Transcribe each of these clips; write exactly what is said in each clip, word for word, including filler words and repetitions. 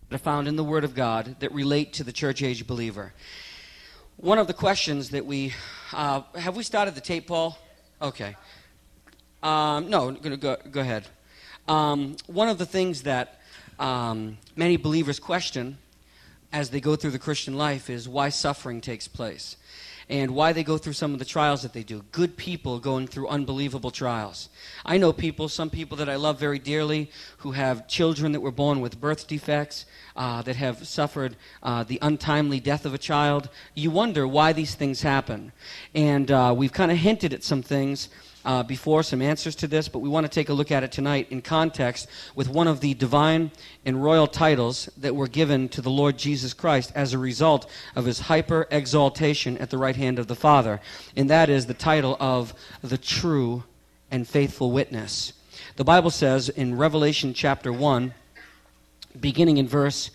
that are found in the Word of God that relate to the church age believer. One of the questions that we, uh, have we started the tape, Paul? Okay. Um, no, go, go, go ahead. Um, one of the things that um, many believers question as they go through the Christian life is why suffering takes place and why they go through some of the trials that they do. Good people going through unbelievable trials. I know people, some people that I love very dearly, who have children that were born with birth defects, uh, that have suffered uh, the untimely death of a child. You wonder why these things happen. And uh, we've kind of hinted at some things Uh, before, some answers to this, but we want to take a look at it tonight in context with one of the divine and royal titles that were given to the Lord Jesus Christ as a result of his hyper-exaltation at the right hand of the Father, and that is the title of the true and faithful witness. The Bible says in Revelation chapter one, beginning in verse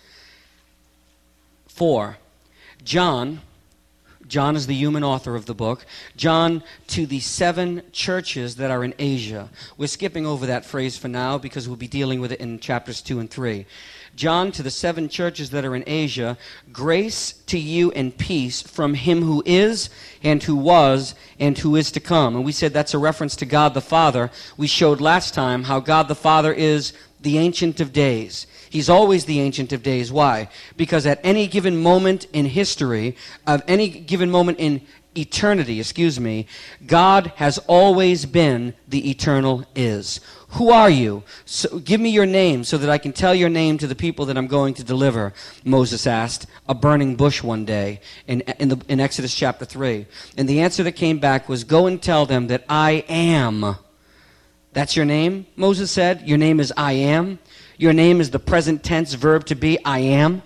four, John... John is the human author of the book. John to the seven churches that are in Asia. We're skipping over that phrase for now because we'll be dealing with it in chapters two and three. John to the seven churches that are in Asia, grace to you and peace from him who is and who was and who is to come. And we said that's a reference to God the Father. We showed last time how God the Father is the Ancient of Days. He's always the Ancient of Days. Why? Because at any given moment in history, of any given moment in eternity, excuse me, God has always been the eternal is. Who are you? So, give me your name so that I can tell your name to the people that I'm going to deliver, Moses asked a burning bush one day in, in, the, in Exodus chapter three. And the answer that came back was, go and tell them that I am. That's your name, Moses said. Your name is I am. Your name is the present tense verb to be, I am.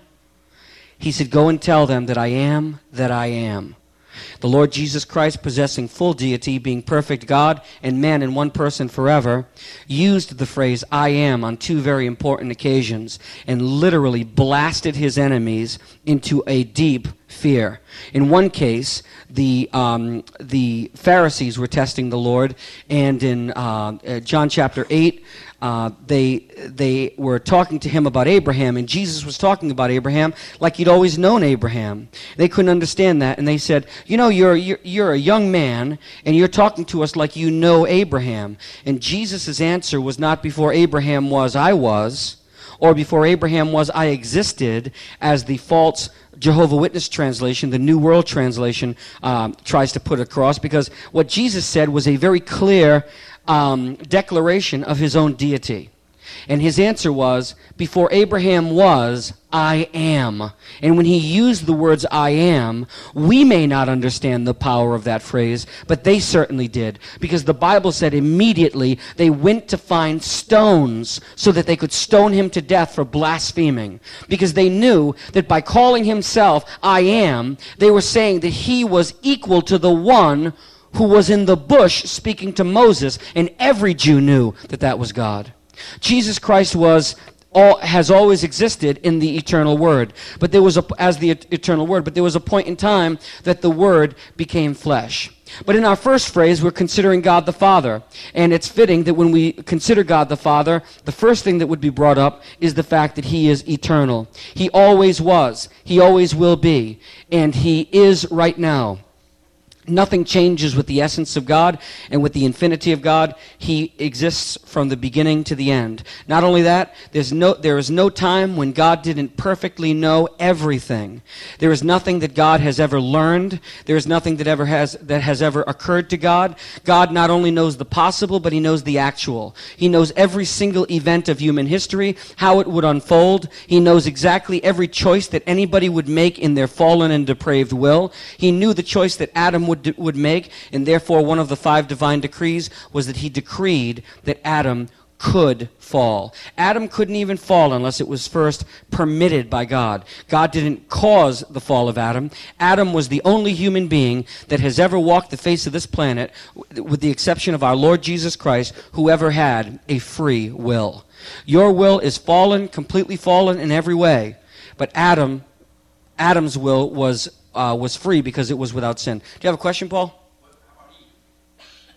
He said, go and tell them that I am that I am. The Lord Jesus Christ, possessing full deity, being perfect God and man in one person forever, used the phrase I am on two very important occasions and literally blasted his enemies into a deep fear. In one case, the um, the Pharisees were testing the Lord, and in uh, John chapter eight, uh, they they were talking to him about Abraham, and Jesus was talking about Abraham like he'd always known Abraham. They couldn't understand that, and they said, you know, you're you're, you're a young man, and you're talking to us like you know Abraham. And Jesus' answer was not before Abraham was, I was, or before Abraham was, I existed, as the false Jehovah's Witness translation, the New World Translation, um, tries to put across, because what Jesus said was a very clear um, declaration of his own deity. And his answer was, before Abraham was, I am. And when he used the words I am, we may not understand the power of that phrase, but they certainly did. Because the Bible said immediately they went to find stones so that they could stone him to death for blaspheming. Because they knew that by calling himself I am, they were saying that he was equal to the one who was in the bush speaking to Moses. And every Jew knew that that was God. Jesus Christ was all, has always existed in the eternal Word, but there was a, as the eternal Word. But there was a point in time that the Word became flesh. But in our first phrase, we're considering God the Father, and it's fitting that when we consider God the Father, the first thing that would be brought up is the fact that He is eternal. He always was. He always will be, and He is right now. Nothing changes with the essence of God and with the infinity of God. He exists from the beginning to the end. Not only that, there's no, there is no time when God didn't perfectly know everything. There is nothing that God has ever learned. There is nothing that ever has that has ever occurred to God. God not only knows the possible, but He knows the actual. He knows every single event of human history, how it would unfold. He knows exactly every choice that anybody would make in their fallen and depraved will. He knew the choice that Adam would would make, and therefore one of the five divine decrees was that he decreed that Adam could fall. Adam couldn't even fall unless it was first permitted by God. God didn't cause the fall of Adam. Adam was the only human being that has ever walked the face of this planet, with the exception of our Lord Jesus Christ, who ever had a free will. Your will is fallen, completely fallen in every way, but Adam, Adam's will was Uh, was free because it was without sin. Do you have a question, Paul?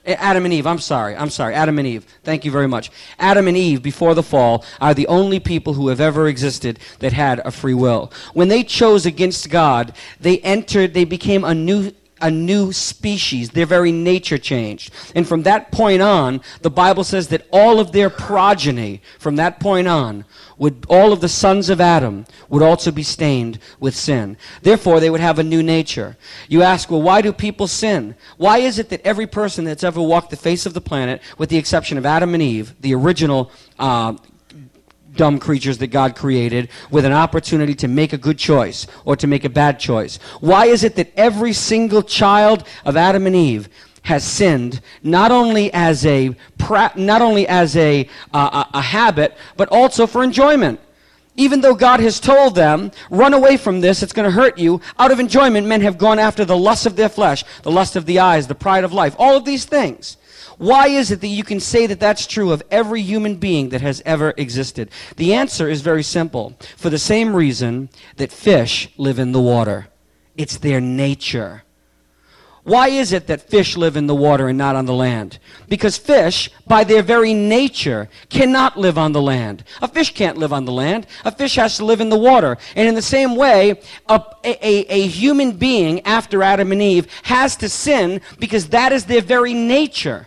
Adam and Eve, I'm sorry, I'm sorry, Adam and Eve, thank you very much. Adam and Eve, before the fall, are the only people who have ever existed that had a free will. When they chose against God, they entered, they became a new a new species. Their very nature changed. And from that point on, the Bible says that all of their progeny, from that point on, would all of the sons of Adam would also be stained with sin. Therefore, they would have a new nature. You ask, well, why do people sin? Why is it that every person that's ever walked the face of the planet, with the exception of Adam and Eve, the original uh, dumb creatures that God created, with an opportunity to make a good choice or to make a bad choice, why is it that every single child of Adam and Eve has sinned, not only as a pra- not only as a, uh, a a habit, but also for enjoyment? Even though God has told them, run away from this, it's going to hurt you, out of enjoyment, men have gone after the lust of their flesh, the lust of the eyes, the pride of life, all of these things. Why is it that you can say that that's true of every human being that has ever existed? The answer is very simple. For the same reason that fish live in the water. It's their nature. Why is it that fish live in the water and not on the land? Because fish, by their very nature, cannot live on the land. A fish can't live on the land. A fish has to live in the water. And in the same way, a, a, a human being after Adam and Eve has to sin because that is their very nature.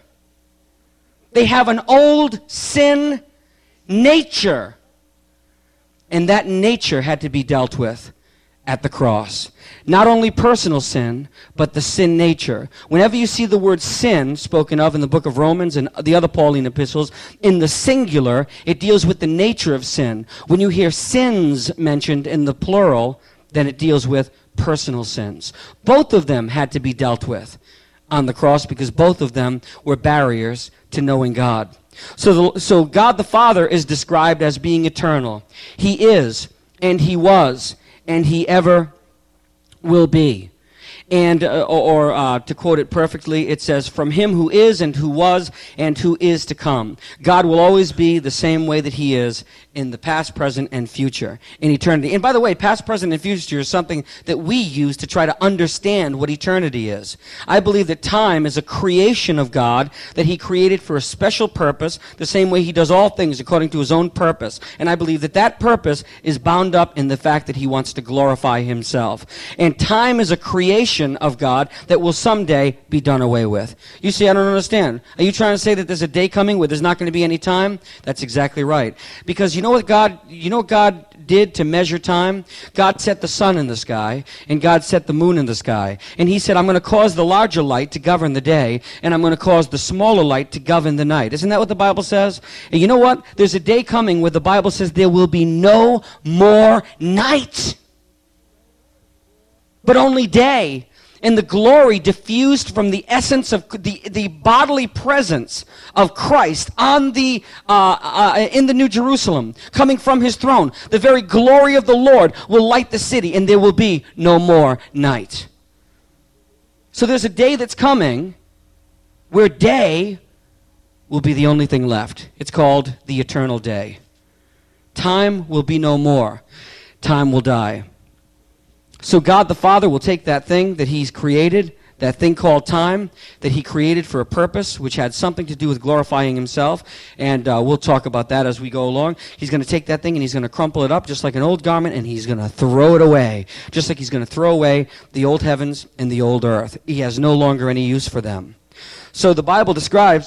They have an old sin nature. And that nature had to be dealt with at the cross. Not only personal sin, but the sin nature. Whenever you see the word sin spoken of in the book of Romans and the other Pauline epistles, in the singular, it deals with the nature of sin. When you hear sins mentioned in the plural, then it deals with personal sins. Both of them had to be dealt with on the cross because both of them were barriers to knowing God. So, the, so God the Father is described as being eternal. He is, and He was, and He ever will be. And, uh, or, or uh, to quote it perfectly, it says, from Him who is and who was and who is to come. God will always be the same way that He is in the past, present, and future, in eternity. And by the way, past, present, and future is something that we use to try to understand what eternity is. I believe that time is a creation of God that He created for a special purpose, the same way He does all things according to His own purpose. And I believe that that purpose is bound up in the fact that He wants to glorify Himself. And time is a creation of God that will someday be done away with. You see, I don't understand. Are you trying to say that there's a day coming where there's not going to be any time? That's exactly right. Because you know what God, you know what God did to measure time? God set the sun in the sky, and God set the moon in the sky. And He said, I'm going to cause the larger light to govern the day, and I'm going to cause the smaller light to govern the night. Isn't that what the Bible says? And you know what? There's a day coming where the Bible says there will be no more night, but only day. And the glory diffused from the essence of the, the bodily presence of Christ on the uh, uh, in the New Jerusalem, coming from His throne. The very glory of the Lord will light the city, and there will be no more night. So there's a day that's coming where day will be the only thing left. It's called the eternal day. Time will be no more. Time will die. So God the Father will take that thing that He's created, that thing called time, that He created for a purpose, which had something to do with glorifying Himself, and uh, we'll talk about that as we go along. He's going to take that thing and He's going to crumple it up just like an old garment, and He's going to throw it away, just like He's going to throw away the old heavens and the old earth. He has no longer any use for them. So the Bible describes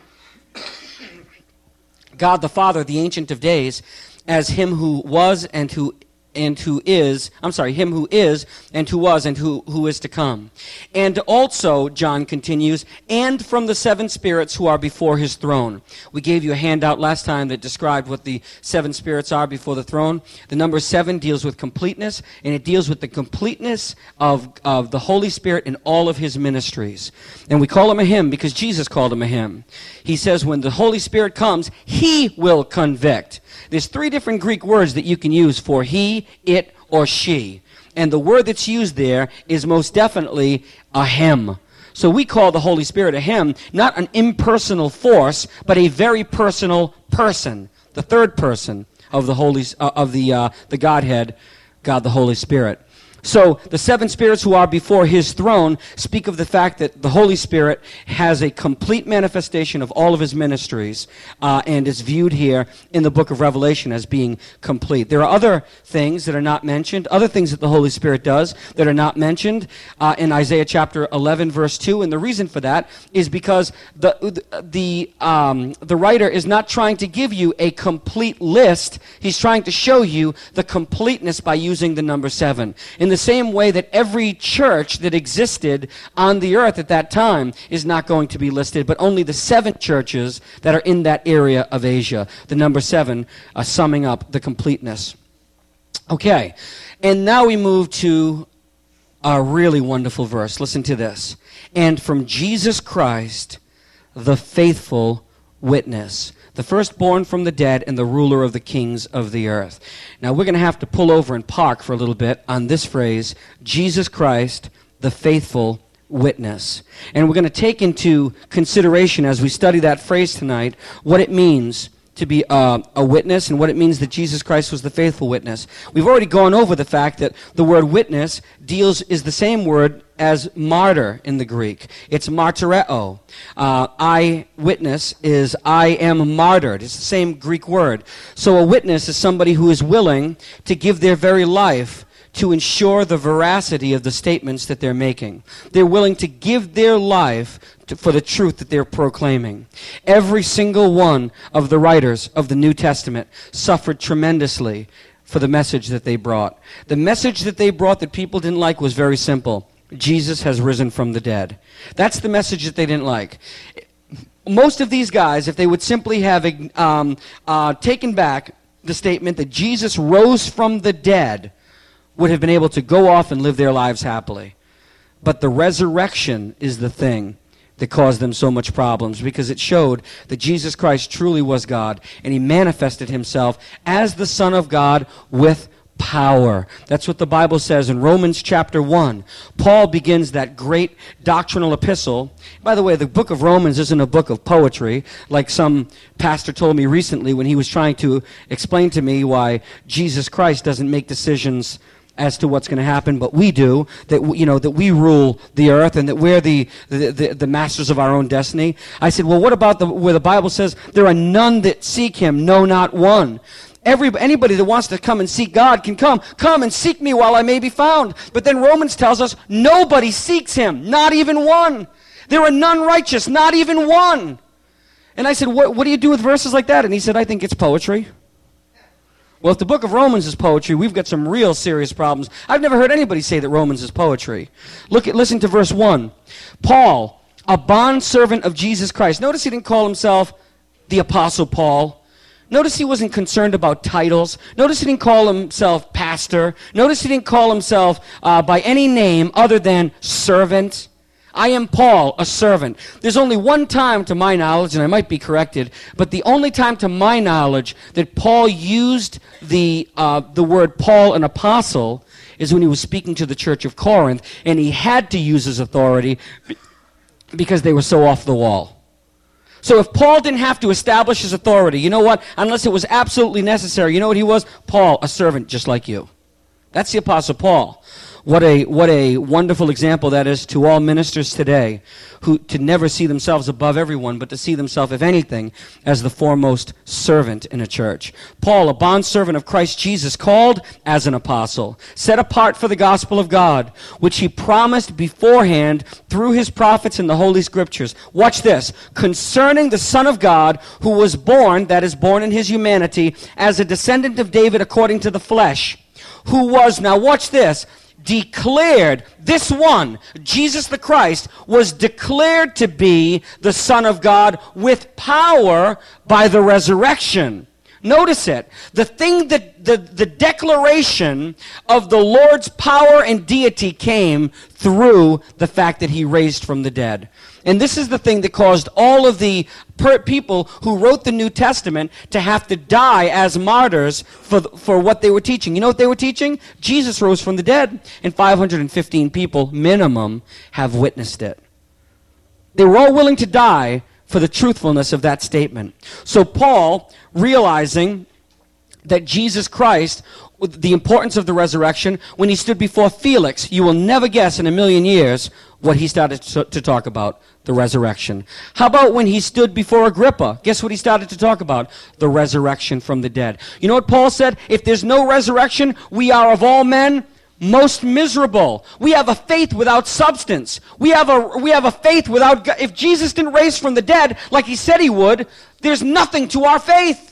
God the Father, the Ancient of Days, as Him who was and who and who is, I'm sorry, Him who is and who was and who, who is to come. And also, John continues, and from the seven spirits who are before His throne. We gave you a handout last time that described what the seven spirits are before the throne. The number seven deals with completeness, and it deals with the completeness of, of the Holy Spirit in all of His ministries. And we call Him a hymn because Jesus called Him a hymn. He says when the Holy Spirit comes, He will convict. There's three different Greek words that you can use for He, it, or she. And the word that's used there is most definitely a him. So we call the Holy Spirit a him, not an impersonal force, but a very personal person, the third person of the Holy uh, of the uh, the Godhead, God the Holy Spirit. So the seven spirits who are before his throne speak of the fact that the Holy Spirit has a complete manifestation of all of his ministries uh, and is viewed here in the book of Revelation as being complete. There are other things that are not mentioned, other things that the Holy Spirit does that are not mentioned uh, in Isaiah chapter eleven, verse two, and the reason for that is because the, the, um, the writer is not trying to give you a complete list. He's trying to show you the completeness by using the number seven. In the same way that every church that existed on the earth at that time is not going to be listed, but only the seven churches that are in that area of Asia. The number seven uh, summing up the completeness. Okay, and now we move to a really wonderful verse. Listen to this. And from Jesus Christ, the faithful witness, the firstborn from the dead and the ruler of the kings of the earth. Now we're going to have to pull over and park for a little bit on this phrase, Jesus Christ, the faithful witness. And we're going to take into consideration as we study that phrase tonight what it means to be uh, a witness and what it means that Jesus Christ was the faithful witness. We've already gone over the fact that the word witness deals is the same word as martyr in the Greek. It's martyreo. Uh, eyewitness is I am martyred. It's the same Greek word. So a witness is somebody who is willing to give their very life to ensure the veracity of the statements that they're making. They're willing to give their life to, for the truth that they're proclaiming. Every single one of the writers of the New Testament suffered tremendously for the message that they brought. The message that they brought that people didn't like was very simple. Jesus has risen from the dead. That's the message that they didn't like. Most of these guys, if they would simply have um, uh, taken back the statement that Jesus rose from the dead, would have been able to go off and live their lives happily. But the resurrection is the thing that caused them so much problems, because it showed that Jesus Christ truly was God, and he manifested himself as the Son of God with power. That's what the Bible says in Romans chapter one. Paul begins that great doctrinal epistle. By the way, the book of Romans isn't a book of poetry, like some pastor told me recently when he was trying to explain to me why Jesus Christ doesn't make decisions as to what's going to happen, but we do, that you know that we rule the earth and that we're the, the, the, the masters of our own destiny. I said, well, what about the, where the Bible says there are none that seek him, no, not one. Every, anybody that wants to come and seek God can come. Come and seek me while I may be found. But then Romans tells us nobody seeks him, not even one. There are none righteous, not even one. And I said, what, what do you do with verses like that? And he said, I think it's poetry. Well, if the book of Romans is poetry, we've got some real serious problems. I've never heard anybody say that Romans is poetry. Look at, listen to verse one. Paul, a bondservant of Jesus Christ. Notice he didn't call himself the Apostle Paul. Notice he wasn't concerned about titles. Notice he didn't call himself pastor. Notice he didn't call himself uh, by any name other than servant. I am Paul, a servant. There's only one time to my knowledge, and I might be corrected, but the only time to my knowledge that Paul used the, uh, the word Paul, an apostle, is when he was speaking to the church of Corinth, and he had to use his authority because they were so off the wall. So if Paul didn't have to establish his authority, you know what? Unless it was absolutely necessary, you know what he was? Paul, a servant just like you. That's the Apostle Paul. What a what a wonderful example that is to all ministers today, who to never see themselves above everyone, but to see themselves, if anything, as the foremost servant in a church. Paul, a bondservant of Christ Jesus, called as an apostle, set apart for the gospel of God, which he promised beforehand through his prophets in the Holy Scriptures. Watch this. Concerning the Son of God, who was born, that is, born in his humanity, as a descendant of David according to the flesh, who was, now watch this, declared, this one, Jesus the Christ, was declared to be the Son of God with power by the resurrection. Notice it. The thing that, the, the declaration of the Lord's power and deity came through the fact that he raised from the dead. And this is the thing that caused all of the per- people who wrote the New Testament to have to die as martyrs for, th- for what they were teaching. You know what they were teaching? Jesus rose from the dead, and five hundred fifteen people, minimum, have witnessed it. They were all willing to die for the truthfulness of that statement. So Paul, realizing that Jesus Christ the importance of the resurrection when he stood before Felix. You will never guess in a million years what he started to, to talk about, the resurrection. How about when he stood before Agrippa? Guess what he started to talk about? The resurrection from the dead. You know what Paul said? If there's no resurrection, we are of all men most miserable. We have a faith without substance. We have a we have a faith without God. If Jesus didn't raise from the dead like he said he would, there's nothing to our faith.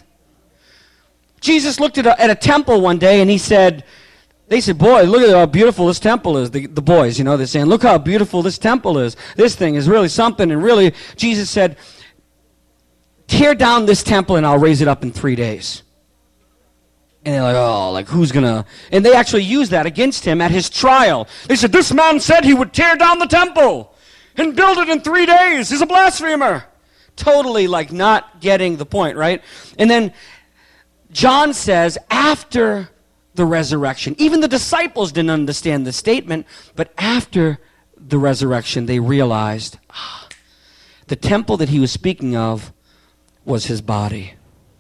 Jesus looked at a, at a temple one day and he said, they said, boy, look at how beautiful this temple is. The, the boys, you know, they're saying, look how beautiful this temple is. This thing is really something. And really, Jesus said, tear down this temple and I'll raise it up in three days. And they're like, oh, like who's going to... And they actually used that against him at his trial. They said, this man said he would tear down the temple and build it in three days. He's a blasphemer. Totally like not getting the point, right? And then John says, after the resurrection, even the disciples didn't understand the statement, but after the resurrection, they realized ah, the temple that he was speaking of was his body.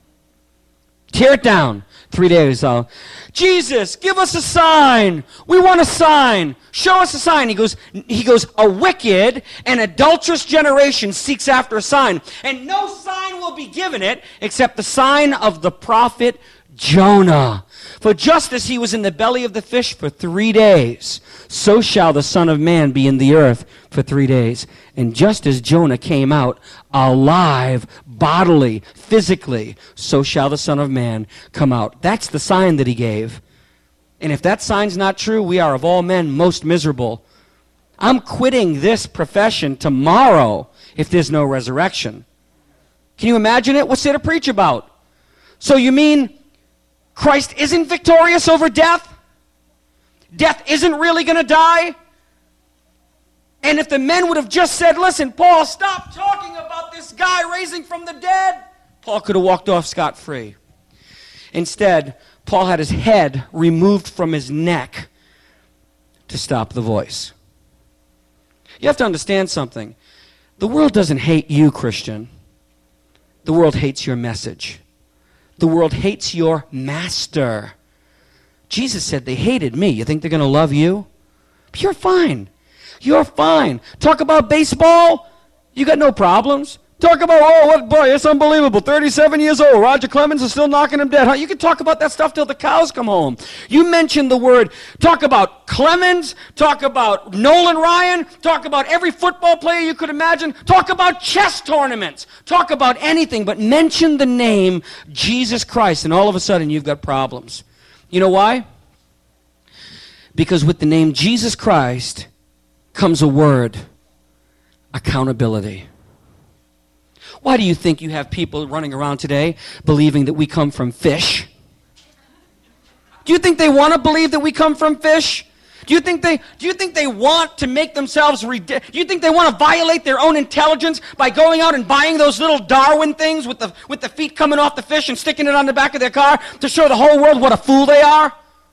Tear it down. Three days. Uh, Jesus, give us a sign. We want a sign. Show us a sign. He goes, he goes, a wicked and adulterous generation seeks after a sign, and no sign will be given it except the sign of the prophet Jonah. For just as he was in the belly of the fish for three days, so shall the Son of Man be in the earth for three days. And just as Jonah came out alive, bodily, physically, so shall the Son of Man come out. That's the sign that he gave. And if that sign's not true, we are of all men most miserable. I'm quitting this profession tomorrow if there's no resurrection. Can you imagine it? What's there to preach about? So you mean Christ isn't victorious over death? Death isn't really going to die? And if the men would have just said, listen, Paul, stop talking about this guy raising from the dead, Paul could have walked off scot-free. Instead, Paul had his head removed from his neck to stop the voice. You have to understand something. The world doesn't hate you, Christian. The world hates your message. The world hates your master. Jesus said they hated me. You think they're going to love you? You're fine. You're fine. Talk about baseball, you got no problems. Talk about, oh, what boy, it's unbelievable. thirty-seven years old. Roger Clemens is still knocking him dead. Huh? You can talk about that stuff till the cows come home. You mentioned the word, talk about Clemens, talk about Nolan Ryan, talk about every football player you could imagine, talk about chess tournaments, talk about anything, but mention the name Jesus Christ, and all of a sudden you've got problems. You know why? Because with the name Jesus Christ comes a word, accountability. Why do you think you have people running around today believing that we come from fish? Do you think they want to believe that we come from fish? Do you think they do you think they want to make themselves do you think they want to violate their own intelligence by going out and buying those little Darwin things with the with the feet coming off the fish and sticking it on the back of their car to show the whole world what a fool they are?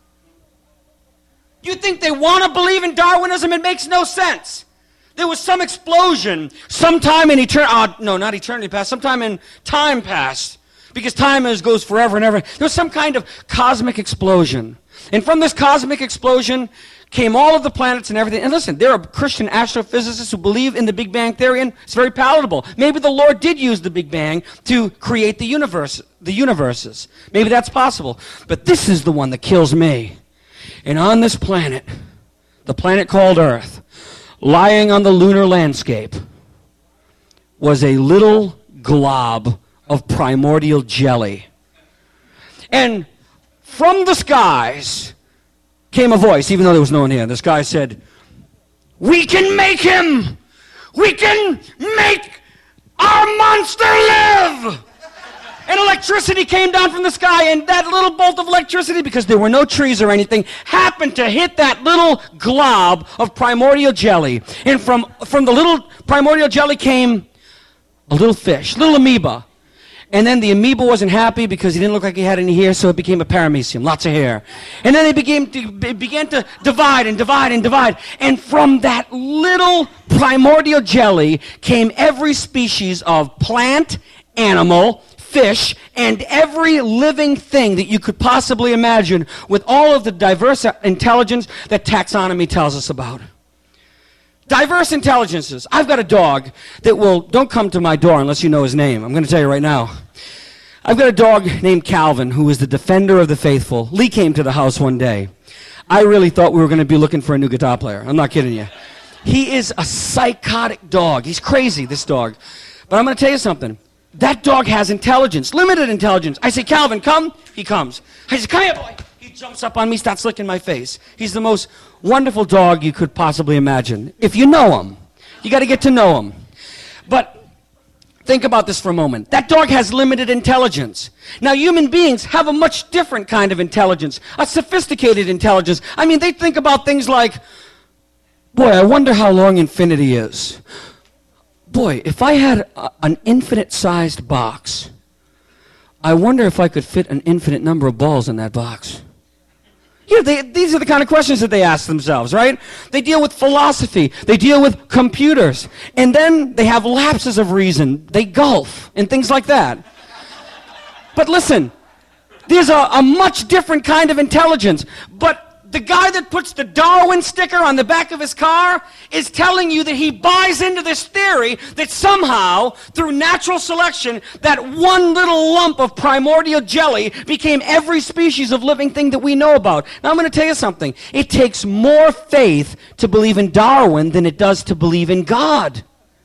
Do you think they want to believe in Darwinism? It makes no sense. There was some explosion sometime in eternity, uh, no, not eternity past, sometime in time past, because time is, goes forever and ever. There was some kind of cosmic explosion. And from this cosmic explosion came all of the planets and everything. And listen, there are Christian astrophysicists who believe in the Big Bang Theory, and it's very palatable. Maybe the Lord did use the Big Bang to create the universe, the universes. Maybe that's possible. But this is the one that kills me. And on this planet, the planet called Earth, lying on the lunar landscape, was a little glob of primordial jelly. And from the skies came a voice, even though there was no one here. This guy said, we can make him! We can make our monster live! And electricity came down from the sky, and that little bolt of electricity, because there were no trees or anything, happened to hit that little glob of primordial jelly. And from, from the little primordial jelly came a little fish, little amoeba. And then the amoeba wasn't happy because he didn't look like he had any hair, so it became a paramecium, lots of hair. And then they began to, it began to divide and divide and divide. And from that little primordial jelly came every species of plant, animal, fish, and every living thing that you could possibly imagine with all of the diverse intelligence that taxonomy tells us about. Diverse intelligences. I've got a dog that will, don't come to my door unless you know his name. I'm going to tell you right now. I've got a dog named Calvin who is the defender of the faithful. Lee came to the house one day. I really thought we were going to be looking for a new guitar player. I'm not kidding you. He is a psychotic dog. He's crazy, this dog. But I'm going to tell you something. That dog has intelligence, limited intelligence. I say, Calvin, come. He comes. I say, come here, boy. He jumps up on me, starts licking my face. He's the most wonderful dog you could possibly imagine. If you know him, you got to get to know him. But think about this for a moment. That dog has limited intelligence. Now, human beings have a much different kind of intelligence, a sophisticated intelligence. I mean, they think about things like, boy, I wonder how long infinity is. Boy, if I had a, an infinite-sized box, I wonder if I could fit an infinite number of balls in that box. Yeah, they, these are the kind of questions that they ask themselves, right? They deal with philosophy. They deal with computers. And then they have lapses of reason. They golf and things like that. But listen, there's a, a much different kind of intelligence. But the guy that puts the Darwin sticker on the back of his car is telling you that he buys into this theory that somehow, through natural selection, that one little lump of primordial jelly became every species of living thing that we know about. Now, I'm going to tell you something. It takes more faith to believe in Darwin than it does to believe in God.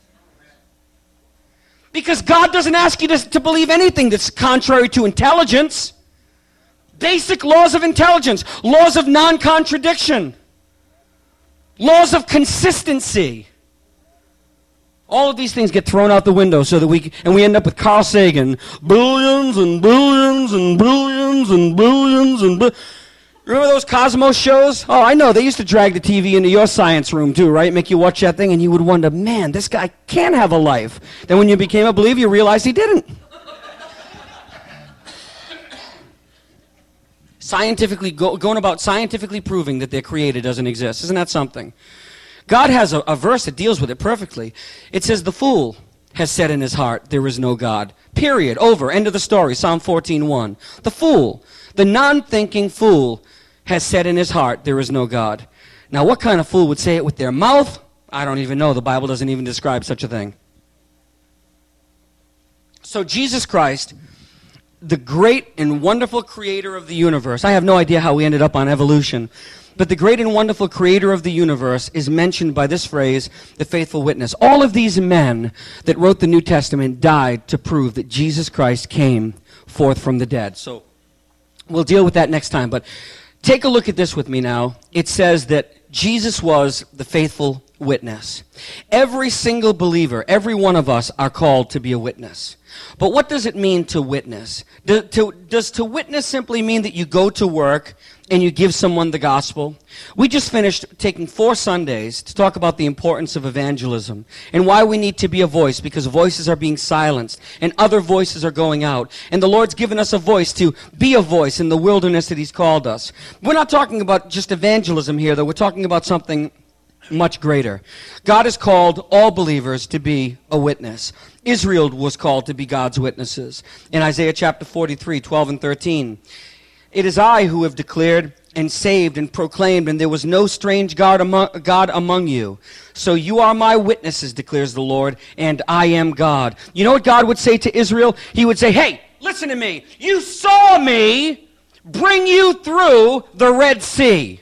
Because God doesn't ask you to, to believe anything that's contrary to intelligence. Basic laws of intelligence, laws of non-contradiction, laws of consistency. All of these things get thrown out the window so that we, and we end up with Carl Sagan, billions and billions and billions and billions and billions. Remember those Cosmos shows? Oh, I know. They used to drag the T V into your science room too, right? Make you watch that thing and you would wonder, man, this guy can have a life. Then when you became a believer, you realized he didn't. Scientifically, go, going about scientifically proving that their creator doesn't exist. Isn't that something? God has a, a verse that deals with it perfectly. It says, the fool has said in his heart, there is no God. Period. Over. End of the story. Psalm fourteen one. The fool, the non-thinking fool, has said in his heart, there is no God. Now, what kind of fool would say it with their mouth? I don't even know. The Bible doesn't even describe such a thing. So Jesus Christ, the great and wonderful creator of the universe. I have no idea how we ended up on evolution. But the great and wonderful creator of the universe is mentioned by this phrase, the faithful witness. All of these men that wrote the New Testament died to prove that Jesus Christ came forth from the dead. So we'll deal with that next time. But take a look at this with me now. It says that Jesus was the faithful witness. Every single believer, every one of us are called to be a witness. But what does it mean to witness? Do, to, does to witness simply mean that you go to work and you give someone the gospel? We just finished taking four Sundays to talk about the importance of evangelism and why we need to be a voice, because voices are being silenced and other voices are going out. And the Lord's given us a voice to be a voice in the wilderness that He's called us. We're not talking about just evangelism here, though. We're talking about something much greater. God has called all believers to be a witness. Israel was called to be God's witnesses. In Isaiah chapter forty-three, twelve and thirteen, it is I who have declared and saved and proclaimed, and there was no strange God among, God among you. So you are my witnesses, declares the Lord, and I am God. You know what God would say to Israel? He would say, hey, listen to me. You saw me bring you through the Red Sea.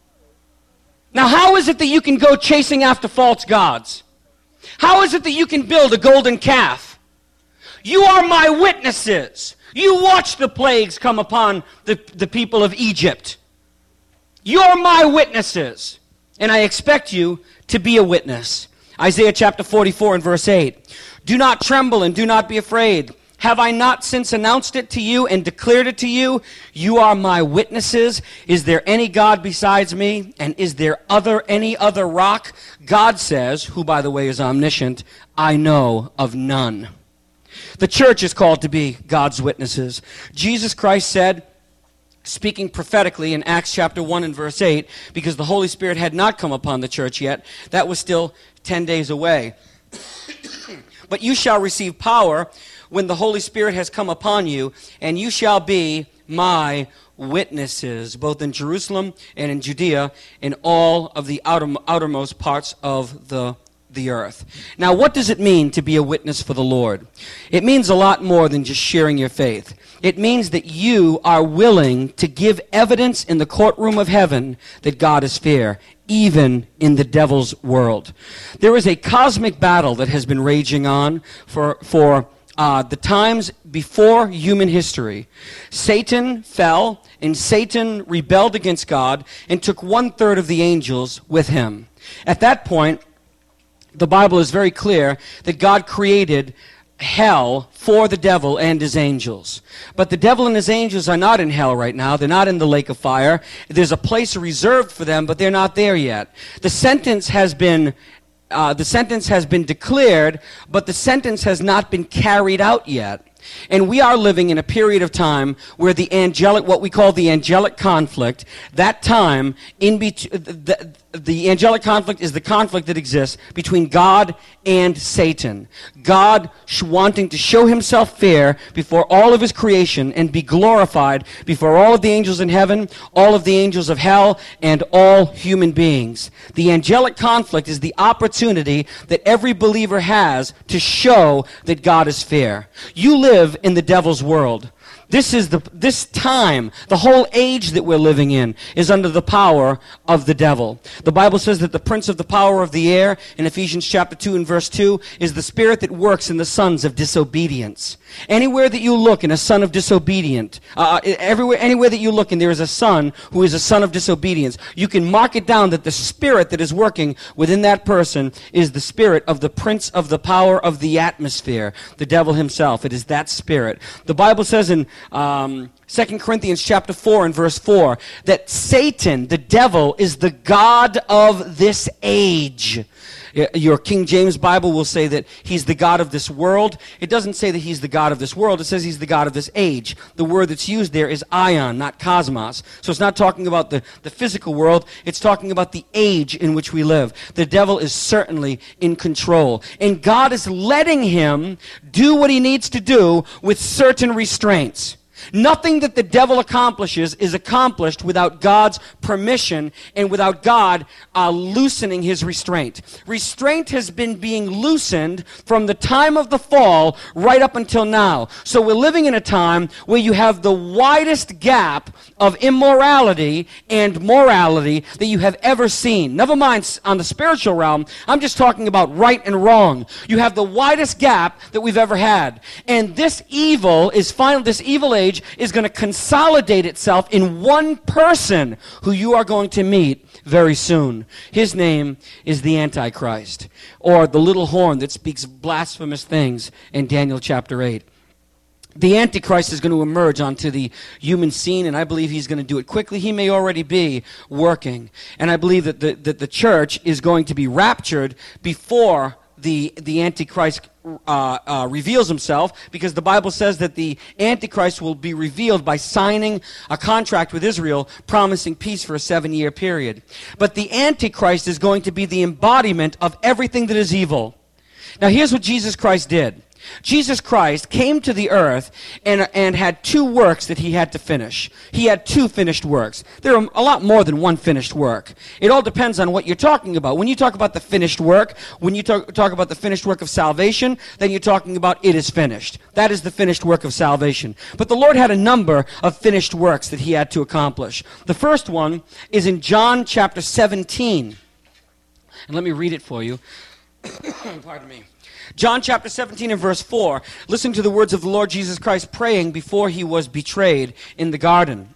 Now, how is it that you can go chasing after false gods? How is it that you can build a golden calf? You are my witnesses. You watched the plagues come upon the, the people of Egypt. You're my witnesses. And I expect you to be a witness. Isaiah chapter forty-four and verse eight. Do not tremble and do not be afraid. Have I not since announced it to you and declared it to you? You are my witnesses. Is there any God besides me? And is there other any other rock? God says, who by the way is omniscient, I know of none. The church is called to be God's witnesses. Jesus Christ said, speaking prophetically in Acts chapter one and verse eight, because the Holy Spirit had not come upon the church yet, that was still ten days away. But you shall receive power when the Holy Spirit has come upon you, and you shall be my witnesses, both in Jerusalem and in Judea, in all of the outer, outermost parts of the the earth. Now, what does it mean to be a witness for the Lord? It means a lot more than just sharing your faith. It means that you are willing to give evidence in the courtroom of heaven that God is fair, even in the devil's world. There is a cosmic battle that has been raging on for, for uh, the times before human history. Satan fell, and Satan rebelled against God and took one-third of the angels with him. At that point, the Bible is very clear that God created hell for the devil and his angels. But the devil and his angels are not in hell right now. They're not in the lake of fire. There's a place reserved for them, but they're not there yet. The sentence has been uh, the sentence has been declared, but the sentence has not been carried out yet. And we are living in a period of time where the angelic, what we call the angelic conflict, that time in between, the, the angelic conflict is the conflict that exists between God and Satan. God sh- wanting to show himself fair before all of his creation and be glorified before all of the angels in heaven, all of the angels of hell, and all human beings. The angelic conflict is the opportunity that every believer has to show that God is fair. You live in the devil's world. This is the this time, the whole age that we're living in is under the power of the devil. The Bible says that the prince of the power of the air in Ephesians chapter two and verse two is the spirit that works in the sons of disobedience. Anywhere that you look in a son of disobedient, uh, everywhere, anywhere that you look and there is a son who is a son of disobedience, you can mark it down that the spirit that is working within that person is the spirit of the prince of the power of the atmosphere, the devil himself. It is that spirit. The Bible says in Um, Second Corinthians chapter four and verse four, that Satan, the devil, is the god of this age. Your King James Bible will say that he's the god of this world. It doesn't say that he's the god of this world. It says he's the god of this age. The word that's used there is ion, not cosmos. So it's not talking about the, the physical world. It's talking about the age in which we live. The devil is certainly in control. And God is letting him do what he needs to do with certain restraints. Nothing that the devil accomplishes is accomplished without God's permission and without God uh, loosening his restraint. Restraint has been being loosened from the time of the fall right up until now. So we're living in a time where you have the widest gap of immorality and morality that you have ever seen. Never mind on the spiritual realm. I'm just talking about right and wrong. You have the widest gap that we've ever had. And this evil is final, this evil age is going to consolidate itself in one person who you are going to meet very soon. His name is the Antichrist, or the little horn that speaks blasphemous things in Daniel chapter eight. The Antichrist is going to emerge onto the human scene, and I believe he's going to do it quickly. He may already be working. And I believe that the, that the church is going to be raptured before the, the Antichrist uh, uh, reveals himself, because the Bible says that the Antichrist will be revealed by signing a contract with Israel promising peace for a seven-year period. But the Antichrist is going to be the embodiment of everything that is evil. Now here's what Jesus Christ did. Jesus Christ came to the earth and, and had two works that he had to finish. He had two finished works. There are a lot more than one finished work. It all depends on what you're talking about. When you talk about the finished work, when you talk, talk about the finished work of salvation, then you're talking about it is finished. That is the finished work of salvation. But the Lord had a number of finished works that he had to accomplish. The first one is in John chapter seventeen. And let me read it for you. Pardon me. John chapter seventeen and verse four. Listen to the words of the Lord Jesus Christ praying before he was betrayed in the garden.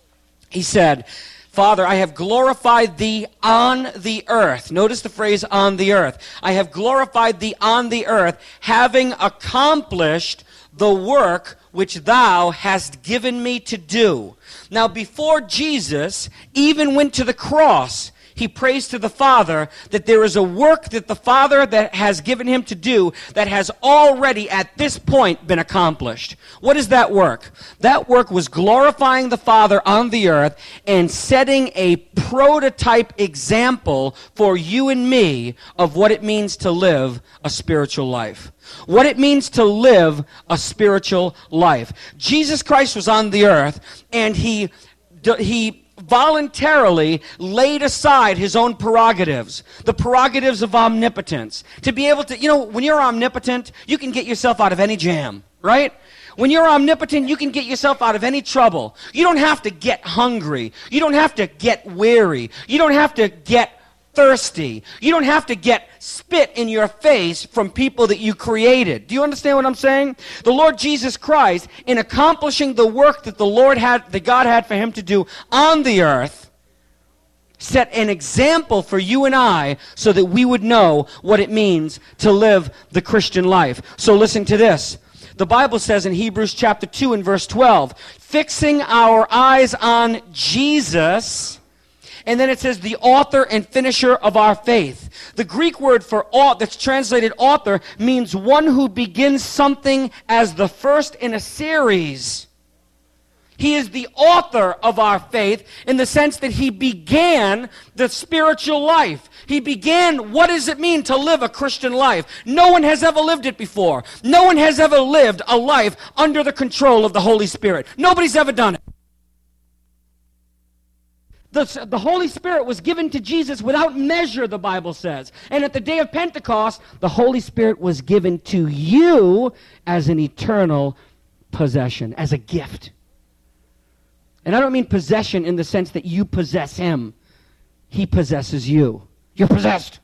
He said, Father, I have glorified thee on the earth. Notice the phrase on the earth. I have glorified thee on the earth, having accomplished the work which thou hast given me to do. Now, before Jesus even went to the cross, he prays to the Father that there is a work that the Father that has given him to do that has already at this point been accomplished. What is that work? That work was glorifying the Father on the earth and setting a prototype example for you and me of what it means to live a spiritual life. What it means to live a spiritual life. Jesus Christ was on the earth, and he he voluntarily laid aside his own prerogatives, the prerogatives of omnipotence. To be able to, you know, when you're omnipotent, you can get yourself out of any jam, right? When you're omnipotent, you can get yourself out of any trouble. You don't have to get hungry. You don't have to get weary. You don't have to get thirsty. You don't have to get spit in your face from people that you created. Do you understand what I'm saying? The Lord Jesus Christ, in accomplishing the work that the Lord had, that God had for him to do on the earth, set an example for you and I so that we would know what it means to live the Christian life. So listen to this. The Bible says in Hebrews chapter two and verse twelve, fixing our eyes on Jesus. And then it says, the author and finisher of our faith. The Greek word for author, that's translated author, means one who begins something as the first in a series. He is the author of our faith in the sense that he began the spiritual life. He began, what does it mean to live a Christian life? No one has ever lived it before. No one has ever lived a life under the control of the Holy Spirit. Nobody's ever done it. The, the Holy Spirit was given to Jesus without measure, the Bible says. And at the day of Pentecost, the Holy Spirit was given to you as an eternal possession, as a gift. And I don't mean possession in the sense that you possess him. He possesses you. You're possessed.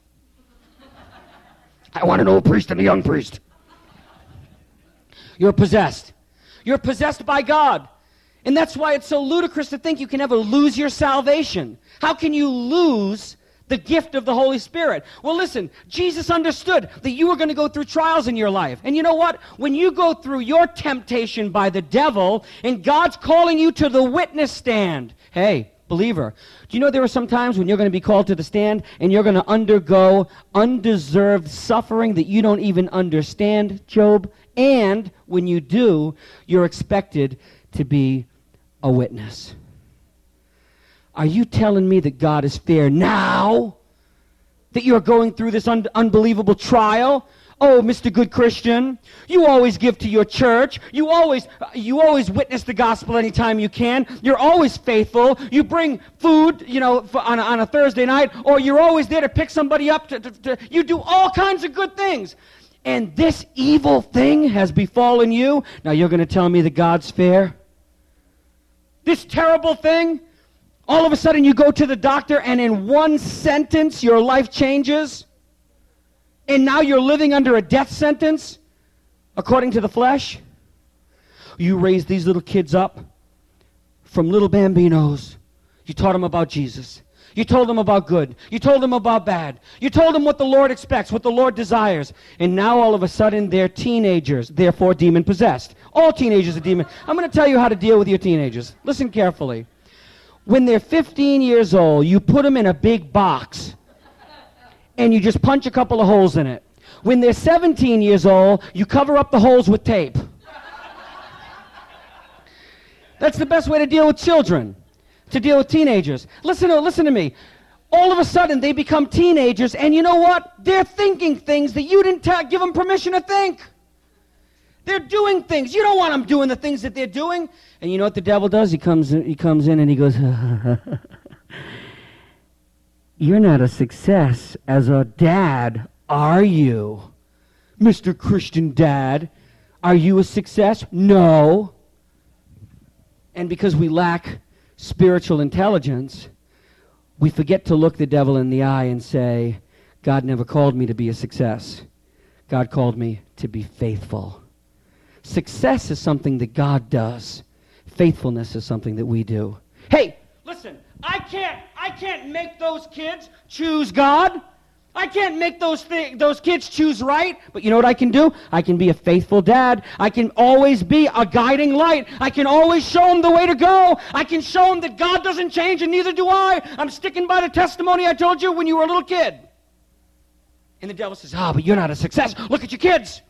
I want an old priest and a young priest. You're possessed. You're possessed by God. And that's why it's so ludicrous to think you can ever lose your salvation. How can you lose the gift of the Holy Spirit? Well, listen, Jesus understood that you were going to go through trials in your life. And you know what? When you go through your temptation by the devil and God's calling you to the witness stand, hey, believer, do you know there are some times when you're going to be called to the stand and you're going to undergo undeserved suffering that you don't even understand, Job? And when you do, you're expected to be a witness. Are you telling me that God is fair now that you're going through this un- unbelievable trial? Oh, Mister Good Christian, you always give to your church. You always you always witness the gospel anytime you can. You're always faithful. You bring food, you know, for, on, a, on a Thursday night, or you're always there to pick somebody up. To, to, to, you do all kinds of good things. And this evil thing has befallen you. Now you're going to tell me that God's fair? This terrible thing, all of a sudden you go to the doctor and in one sentence your life changes, and now you're living under a death sentence according to the flesh? You raised these little kids up from little bambinos. You taught them about Jesus. You told them about good. You told them about bad. You told them what the Lord expects, what the Lord desires. And now all of a sudden they're teenagers, therefore demon-possessed. All teenagers are demon. I'm going to tell you how to deal with your teenagers. Listen carefully. When they're fifteen years old, you put them in a big box and you just punch a couple of holes in it. When they're seventeen years old, you cover up the holes with tape. That's the best way to deal with children. To deal with teenagers. Listen to, listen to me. All of a sudden, they become teenagers, and you know what? They're thinking things that you didn't ta- give them permission to think. They're doing things. You don't want them doing the things that they're doing. And you know what the devil does? He comes in, he comes in and he goes, you're not a success as a dad, are you? Mister Christian Dad, are you a success? No. And because we lack spiritual intelligence, we forget to look the devil in the eye and say, God never called me to be a success. God called me to be faithful. Success is something that God does. Faithfulness is something that we do. Hey, listen, I can't, I can't make those kids choose God. I can't make those thi- those kids choose right, but you know what I can do? I can be a faithful dad. I can always be a guiding light. I can always show them the way to go. I can show them that God doesn't change, and neither do I. I'm sticking by the testimony I told you when you were a little kid. And the devil says, ah, but you're not a success. Look at your kids.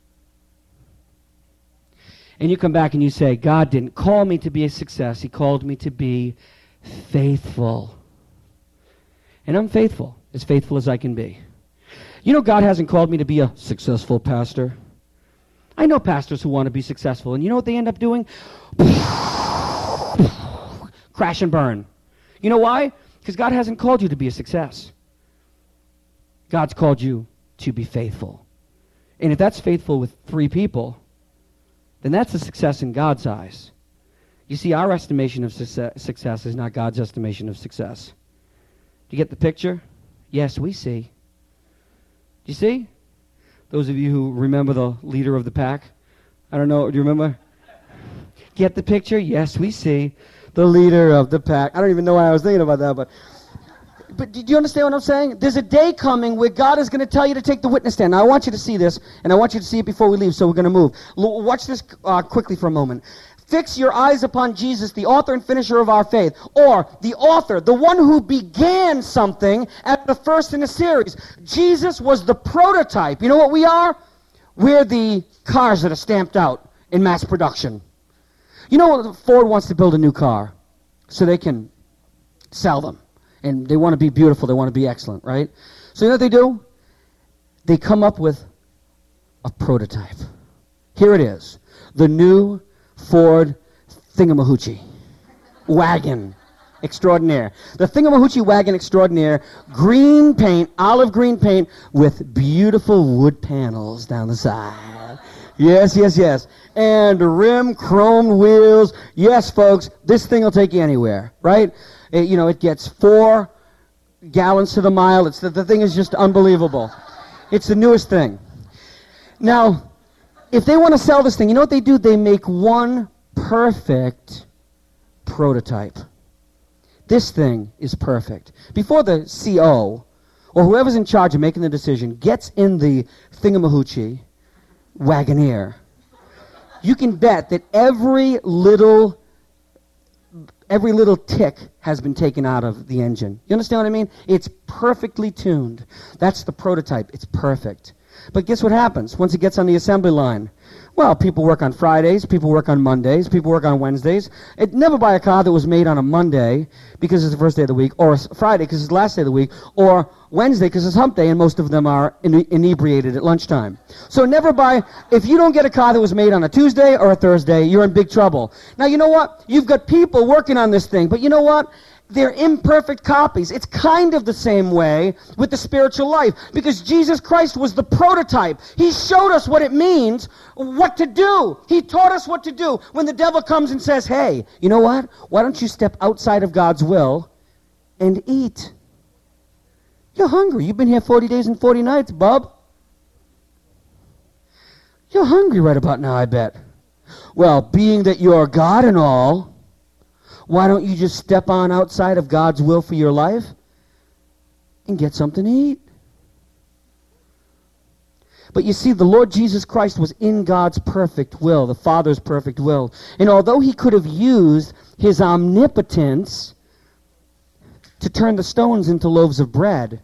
And you come back and you say, God didn't call me to be a success. He called me to be faithful. And I'm faithful. As faithful as I can be. You know, God hasn't called me to be a successful pastor. I know pastors who want to be successful, and you know what they end up doing? Crash and burn. You know why? Because God hasn't called you to be a success. God's called you to be faithful. And if that's faithful with three people, then that's a success in God's eyes. You see, our estimation of success is not God's estimation of success. Do you get the picture? Yes, we see. Do you see? Those of you who remember the leader of the pack. I don't know, do you remember? Get the picture? Yes, we see. The leader of the pack. I don't even know why I was thinking about that, but but do you understand what I'm saying? There's a day coming where God is going to tell you to take the witness stand. Now, I want you to see this, and I want you to see it before we leave, so we're going to move. L- watch this uh, quickly for a moment. Fix your eyes upon Jesus, the author and finisher of our faith. Or the author, the one who began something at the first in a series. Jesus was the prototype. You know what we are? We're the cars that are stamped out in mass production. You know, Ford wants to build a new car so they can sell them. And they want to be beautiful. They want to be excellent, right? So you know what they do? They come up with a prototype. Here it is. The new Ford Thingamahoochie wagon extraordinaire. The Thingamahoochie wagon extraordinaire, green paint, olive green paint with beautiful wood panels down the side. Yes, yes, yes. And rim chromed wheels. Yes, folks, this thing will take you anywhere, right? It, you know, it gets four gallons to the mile. It's the, the thing is just unbelievable. It's the newest thing. Now, if they want to sell this thing, you know what they do? They make one perfect prototype. This thing is perfect. Before the C O, or whoever's in charge of making the decision, gets in the Thingamahoochie Wagoneer, you can bet that every little every little tick has been taken out of the engine. You understand what I mean? It's perfectly tuned. That's the prototype. It's perfect. But guess what happens once it gets on the assembly line? Well, people work on Fridays, people work on Mondays, people work on Wednesdays. It, never buy a car that was made on a Monday because it's the first day of the week, or Friday because it's the last day of the week, or Wednesday because it's hump day, and most of them are ine- inebriated at lunchtime. So never buy, if you don't get a car that was made on a Tuesday or a Thursday, you're in big trouble. Now, you know what? You've got people working on this thing, but you know what? They're imperfect copies. It's kind of the same way with the spiritual life, because Jesus Christ was the prototype. He showed us what it means, what to do. He taught us what to do. When the devil comes and says, hey, you know what? Why don't you step outside of God's will and eat? You're hungry. You've been here forty days and forty nights, bub. You're hungry right about now, I bet. Well, being that you're God and all, why don't you just step on outside of God's will for your life and get something to eat? But you see, the Lord Jesus Christ was in God's perfect will, the Father's perfect will. And although he could have used his omnipotence to turn the stones into loaves of bread,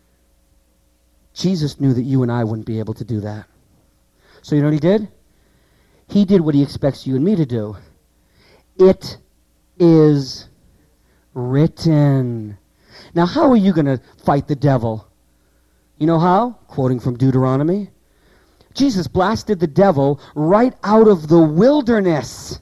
Jesus knew that you and I wouldn't be able to do that. So you know what he did? He did what he expects you and me to do. It is written. Now, how are you going to fight the devil? You know how? Quoting from Deuteronomy. Jesus blasted the devil right out of the wilderness.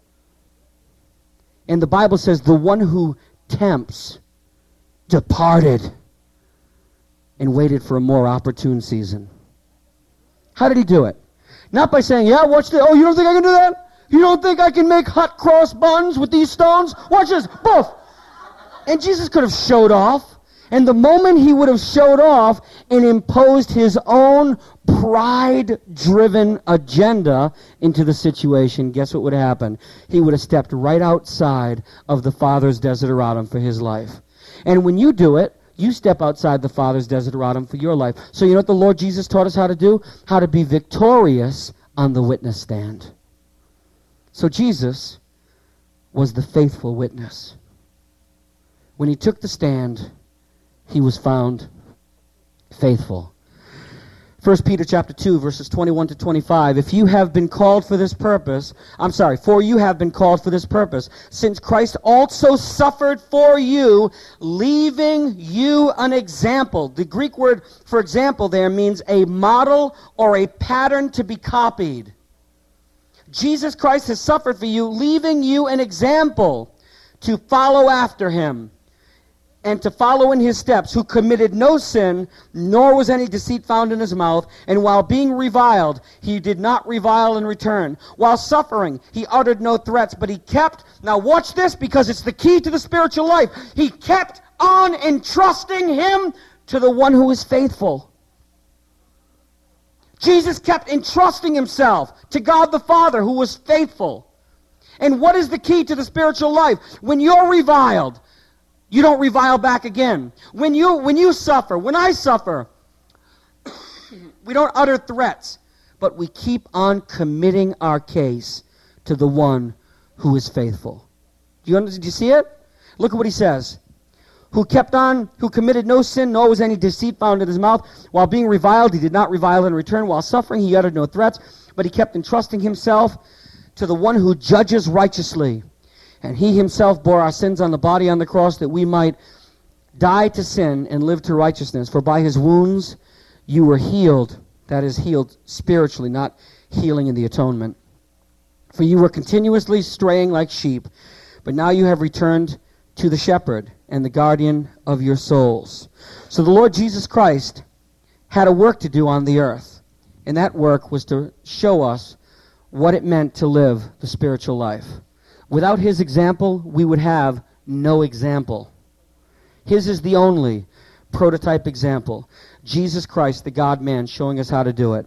And the Bible says the one who tempts departed and waited for a more opportune season. How did he do it? Not by saying, yeah, watch this. Oh, you don't think I can do that? You don't think I can make hot cross buns with these stones? Watch this. Boof. And Jesus could have showed off. And the moment he would have showed off and imposed his own pride-driven agenda into the situation, guess what would happen? He would have stepped right outside of the Father's desiderata for his life. And when you do it, You step outside the Father's desideratum for your life. So you know what the Lord Jesus taught us how to do? How to be victorious on the witness stand. So Jesus was the faithful witness. When he took the stand, he was found faithful. First Peter chapter two, verses twenty-one to twenty-five. If you have been called for this purpose, I'm sorry, for you have been called for this purpose, since Christ also suffered for you, leaving you an example. The Greek word for example there means a model or a pattern to be copied. Jesus Christ has suffered for you, leaving you an example to follow after him and to follow in his steps, who committed no sin, nor was any deceit found in his mouth. And while being reviled, he did not revile in return. While suffering, he uttered no threats, but he kept, now watch this because it's the key to the spiritual life, he kept on entrusting him to the one who is faithful. Jesus kept entrusting himself to God the Father, who was faithful. And what is the key to the spiritual life? When you're reviled, you don't revile back again. When you when you suffer, when I suffer, we don't utter threats, but we keep on committing our case to the one who is faithful. Do you, do you see it? Look at what he says. Who kept on, who committed no sin, nor was any deceit found in his mouth. While being reviled, he did not revile in return. While suffering, he uttered no threats, but he kept entrusting himself to the one who judges righteously. And he himself bore our sins on the body on the cross, that we might die to sin and live to righteousness. For by his wounds you were healed. That is, healed spiritually, not healing in the atonement. For you were continuously straying like sheep, but now you have returned to the shepherd and the guardian of your souls. So the Lord Jesus Christ had a work to do on the earth, and that work was to show us what it meant to live the spiritual life. Without his example, we would have no example. His is the only prototype example. Jesus Christ, the God-man, showing us how to do it.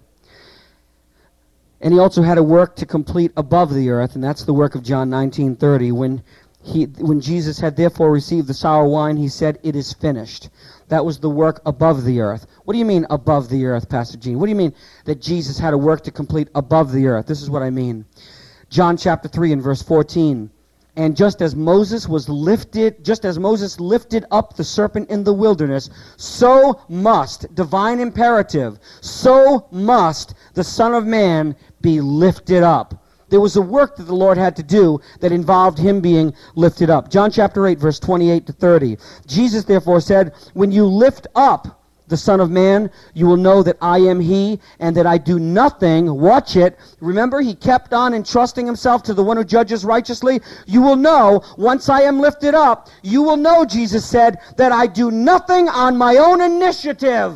And he also had a work to complete above the earth, and that's the work of John nineteen thirty. When he, when Jesus had therefore received the sour wine, he said, "It is finished." That was the work above the earth. What do you mean above the earth, Pastor Gene? What do you mean that Jesus had a work to complete above the earth? This is what I mean. John chapter three and verse fourteen. And just as Moses was lifted, just as Moses lifted up the serpent in the wilderness, so must, divine imperative, so must the Son of Man be lifted up. There was a work that the Lord had to do that involved him being lifted up. John chapter eight, verse twenty-eight to thirty. Jesus therefore said, when you lift up the Son of Man, you will know that I am he, and that I do nothing, watch it, remember he kept on entrusting himself to the one who judges righteously. You will know, once I am lifted up, you will know, Jesus said, that I do nothing on my own initiative,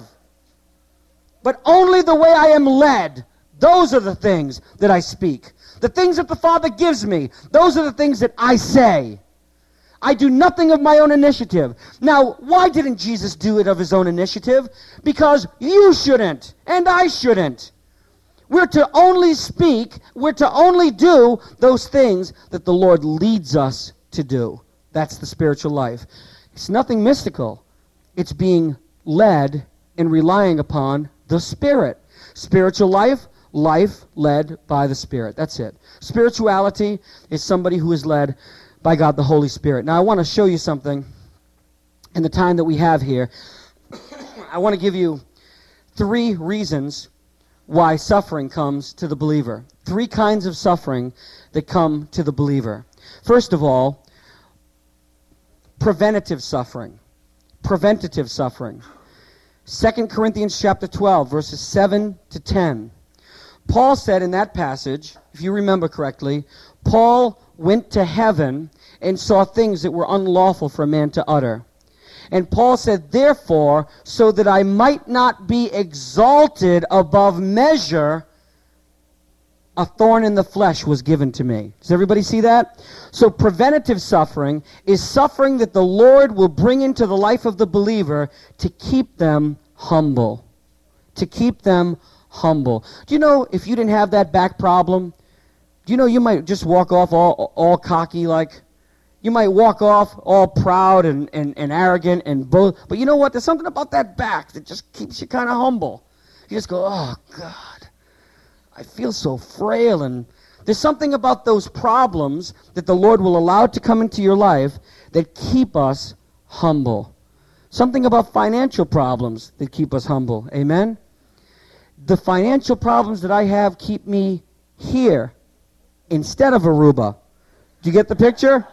but only the way I am led. Those are the things that I speak. The things that the Father gives me, those are the things that I say. I do nothing of my own initiative. Now, why didn't Jesus do it of his own initiative? Because you shouldn't, and I shouldn't. We're to only speak, we're to only do those things that the Lord leads us to do. That's the spiritual life. It's nothing mystical. It's being led and relying upon the Spirit. Spiritual life, life led by the Spirit. That's it. Spirituality is somebody who is led by God the Holy Spirit. Now I want to show you something in the time that we have here. I want to give you three reasons why suffering comes to the believer. Three kinds of suffering that come to the believer. First of all, preventative suffering. Preventative suffering. Second Corinthians chapter twelve, verses seven to ten. Paul said in that passage, if you remember correctly, Paul went to heaven and saw things that were unlawful for a man to utter. And Paul said, therefore, so that I might not be exalted above measure, a thorn in the flesh was given to me. Does everybody see that? So preventative suffering is suffering that the Lord will bring into the life of the believer to keep them humble. To keep them humble. Do you know, if you didn't have that back problem, do you know you might just walk off all all cocky like, You might walk off all proud and, and, and arrogant and bold. But you know what? There's something about that back that just keeps you kind of humble. You just go, oh, God, I feel so frail. And there's something about those problems that the Lord will allow to come into your life that keep us humble. Something about financial problems that keep us humble. Amen? The financial problems that I have keep me here instead of Aruba. Do you get the picture?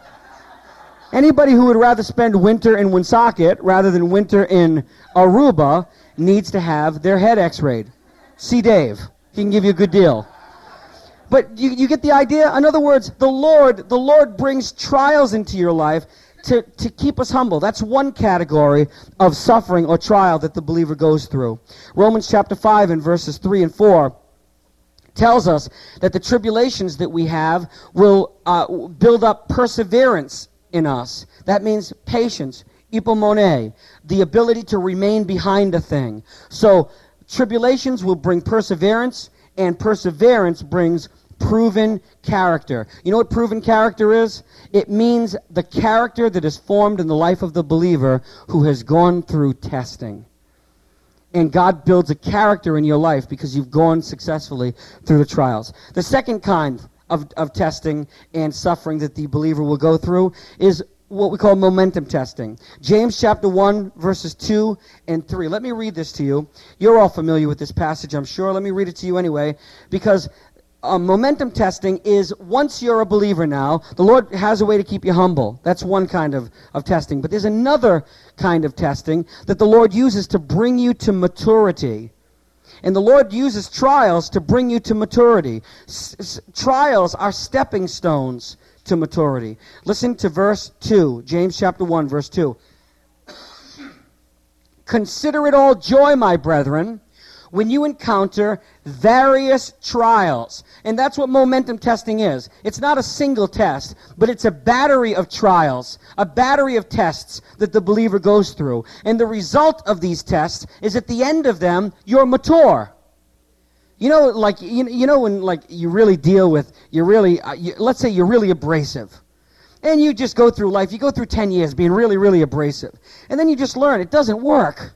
Anybody who would rather spend winter in Woonsocket rather than winter in Aruba needs to have their head x-rayed. See Dave. He can give you a good deal. But you, you get the idea? In other words, the Lord, the Lord brings trials into your life to, to keep us humble. That's one category of suffering or trial that the believer goes through. Romans chapter five and verses three and four tells us that the tribulations that we have will uh, build up perseverance in us. That means patience, ipomone, the ability to remain behind a thing. So tribulations will bring perseverance, and perseverance brings proven character. You know what proven character is? It means the character that is formed in the life of the believer who has gone through testing. And God builds a character in your life because you've gone successfully through the trials. The second kind Of, of testing and suffering that the believer will go through is what we call momentum testing. James chapter one, verses two and three. Let me read this to you. You're all familiar with this passage, I'm sure. Let me read it to you anyway, because uh, momentum testing is once you're a believer now, the Lord has a way to keep you humble. That's one kind of, of testing. But there's another kind of testing that the Lord uses to bring you to maturity. And the Lord uses trials to bring you to maturity. S- s- trials are stepping stones to maturity. Listen to verse two, James chapter one, verse two. Consider it all joy, my brethren, when you encounter various trials. And that's what momentum testing is. It's not a single test, but it's a battery of trials, a battery of tests that the believer goes through. And the result of these tests is at the end of them, you're mature. You know, like, you, you know when, like, you really deal with, you really, uh, you, let's say you're really abrasive. And you just go through life, you go through ten years being really, really abrasive. And then you just learn it doesn't work.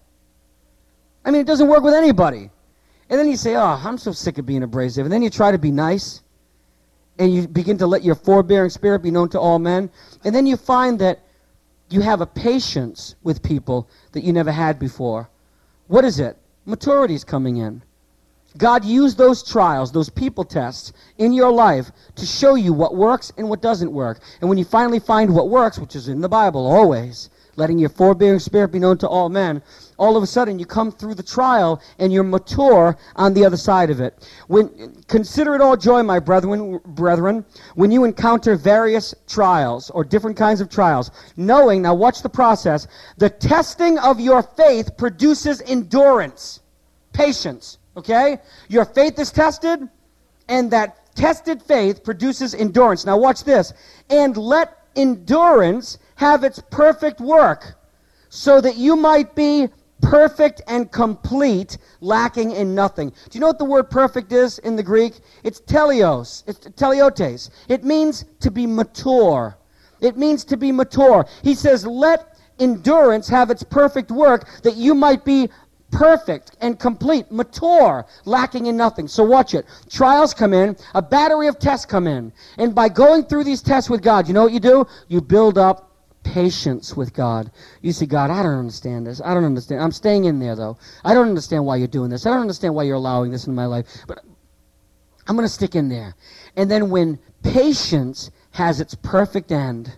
I mean, it doesn't work with anybody. And then you say, oh, I'm so sick of being abrasive. And then you try to be nice. And you begin to let your forbearing spirit be known to all men. And then you find that you have a patience with people that you never had before. What is it? Maturity is coming in. God used those trials, those people tests in your life to show you what works and what doesn't work. And when you finally find what works, which is in the Bible always, letting your forbearing spirit be known to all men, all of a sudden you come through the trial and you're mature on the other side of it. When, consider it all joy, my brethren, brethren, when you encounter various trials or different kinds of trials, knowing, now watch the process, the testing of your faith produces endurance, patience, okay? Your faith is tested, and that tested faith produces endurance. Now watch this. And let endurance have its perfect work, so that you might be perfect and complete, lacking in nothing. Do you know what the word perfect is in the Greek? It's teleos. It's teleotes. It means to be mature. It means to be mature. He says, let endurance have its perfect work, that you might be perfect and complete, mature, lacking in nothing. So watch it. Trials come in, a battery of tests come in. And by going through these tests with God, you know what you do? You build up patience with God. You say, God, I don't understand this. I don't understand. I'm staying in there, though. I don't understand why you're doing this. I don't understand why you're allowing this in my life. But I'm going to stick in there. And then when patience has its perfect end,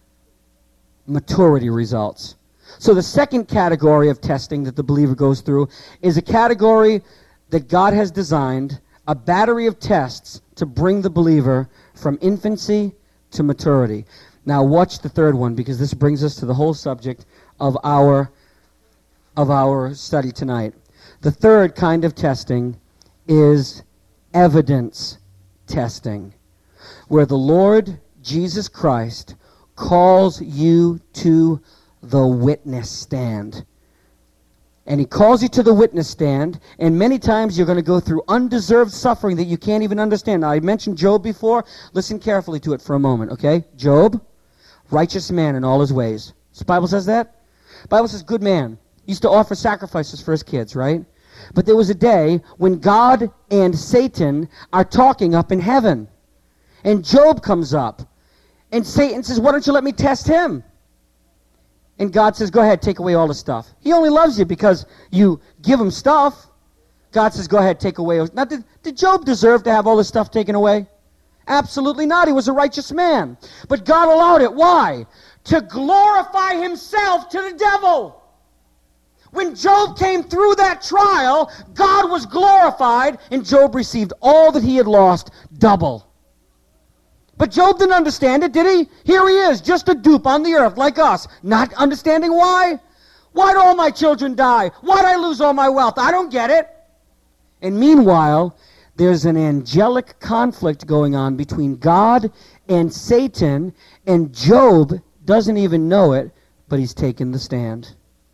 maturity results. So the second category of testing that the believer goes through is a category that God has designed, a battery of tests to bring the believer from infancy to maturity. Now watch the third one, because this brings us to the whole subject of our of our study tonight. The third kind of testing is evidence testing, where the Lord Jesus Christ calls you to the witness stand. And he calls you to the witness stand, and many times you're going to go through undeserved suffering that you can't even understand. Now, I mentioned Job before. Listen carefully to it for a moment, okay? Job, righteous man in all his ways. The Bible says that? The Bible says good man. He used to offer sacrifices for his kids, right? But there was a day when God and Satan are talking up in heaven. And Job comes up. And Satan says, why don't you let me test him? And God says, go ahead, take away all the stuff. He only loves you because you give him stuff. God says, go ahead, take away. Now, did, did Job deserve to have all this stuff taken away? Absolutely not. He was a righteous man. But God allowed it. Why? To glorify himself to the devil. When Job came through that trial, God was glorified, and Job received all that he had lost double. But Job didn't understand it, did he? Here he is, just a dupe on the earth like us, not understanding why. Why'd all my children die? Why'd I lose all my wealth? I don't get it. And meanwhile, there's an angelic conflict going on between God and Satan, and Job doesn't even know it, but he's taken the stand.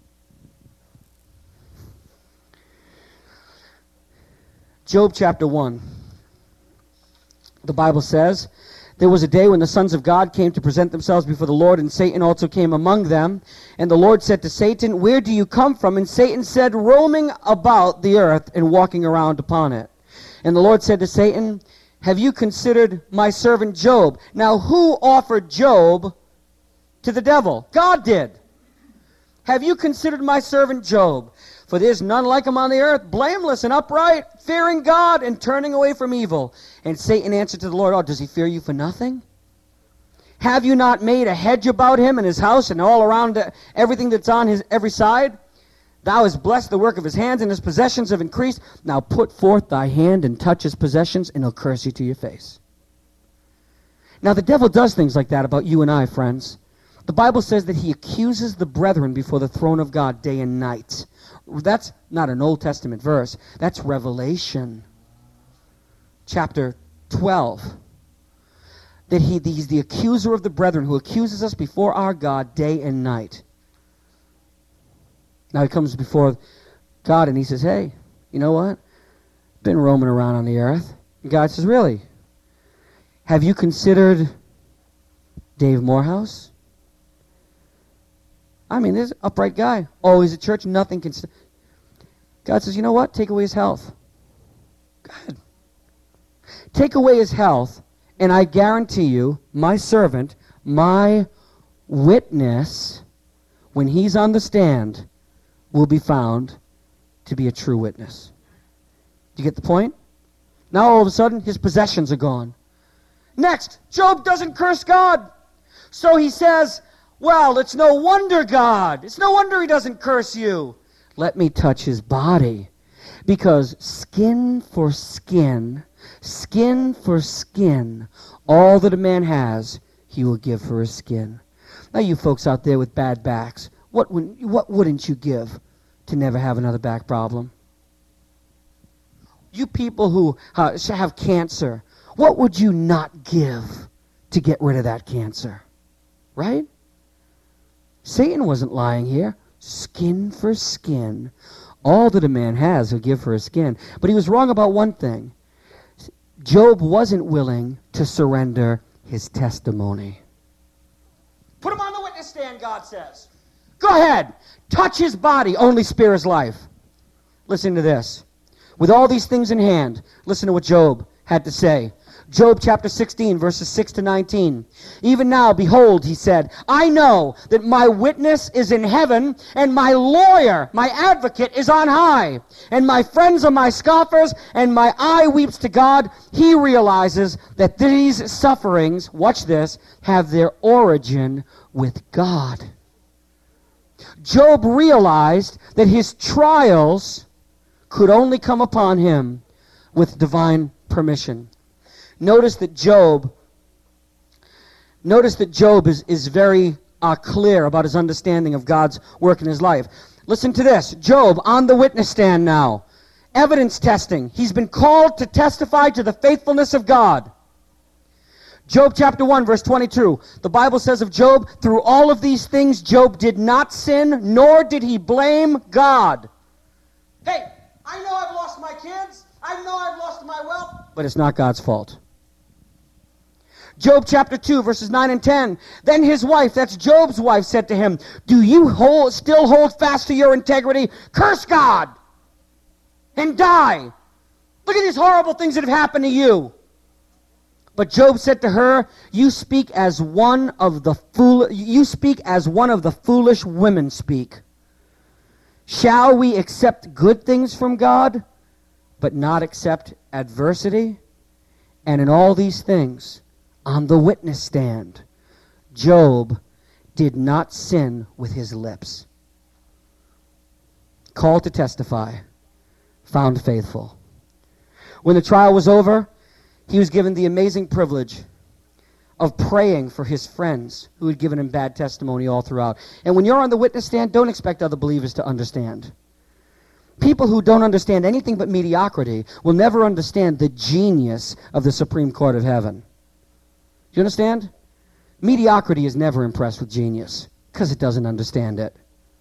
Job chapter one. The Bible says, there was a day when the sons of God came to present themselves before the Lord, and Satan also came among them. And the Lord said to Satan, where do you come from? And Satan said, roaming about the earth and walking around upon it. And the Lord said to Satan, have you considered my servant Job? Now, who offered Job to the devil? God did. Have you considered my servant Job? For there is none like him on the earth, blameless and upright, fearing God and turning away from evil. And Satan answered to the Lord, oh, does he fear you for nothing? Have you not made a hedge about him and his house and all around uh, everything that's on his every side? Thou hast blessed the work of his hands, and his possessions have increased. Now put forth thy hand and touch his possessions, and he'll curse you to your face. Now the devil does things like that about you and I, friends. The Bible says that he accuses the brethren before the throne of God day and night. That's not an Old Testament verse. That's Revelation chapter twelve. That he, he's the accuser of the brethren who accuses us before our God day and night. Now he comes before God and he says, hey, you know what? Been roaming around on the earth. And God says, really? Have you considered Dave Morehouse? I mean, this upright guy. Oh, he's at church, nothing can... St- God says, you know what? Take away his health. God. Take away his health, and I guarantee you, my servant, my witness, when he's on the stand, will be found to be a true witness. Do you get the point? Now all of a sudden, his possessions are gone. Next, Job doesn't curse God. So he says, well, it's no wonder, God. It's no wonder he doesn't curse you. Let me touch his body. Because skin for skin, skin for skin, all that a man has, he will give for his skin. Now you folks out there with bad backs, what, would, what wouldn't you give to never have another back problem? You people who uh, have cancer, what would you not give to get rid of that cancer? Right? Satan wasn't lying here. Skin for skin. All that a man has, he'll give for his skin. But he was wrong about one thing. Job wasn't willing to surrender his testimony. Put him on the witness stand, God says. Go ahead. Touch his body. Only spare his life. Listen to this. With all these things in hand, listen to what Job had to say. Job chapter sixteen, verses six to nineteen. Even now, behold, he said, I know that my witness is in heaven, and my lawyer, my advocate, is on high. And my friends are my scoffers, and my eye weeps to God. He realizes that these sufferings, watch this, have their origin with God. Job realized that his trials could only come upon him with divine permission. Notice that Job, notice that Job is, is very uh, clear about his understanding of God's work in his life. Listen to this. Job on the witness stand now. Evidence testing. He's been called to testify to the faithfulness of God. Job chapter one, verse twenty-two. The Bible says of Job, through all of these things, Job did not sin, nor did he blame God. Hey, I know I've lost my kids. I know I've lost my wealth. But it's not God's fault. Job chapter two, verses nine and ten. Then his wife, that's Job's wife, said to him, do you hold, still hold fast to your integrity? Curse God and die. Look at these horrible things that have happened to you. But Job said to her, you speak as one of the fool you speak as one of the foolish women speak. Shall we accept good things from God, but not accept adversity? And in all these things, on the witness stand, Job did not sin with his lips. Called to testify, found faithful. When the trial was over, he was given the amazing privilege of praying for his friends who had given him bad testimony all throughout. And when you're on the witness stand, don't expect other believers to understand. People who don't understand anything but mediocrity will never understand the genius of the Supreme Court of Heaven. Do you understand? Mediocrity is never impressed with genius because it doesn't understand it.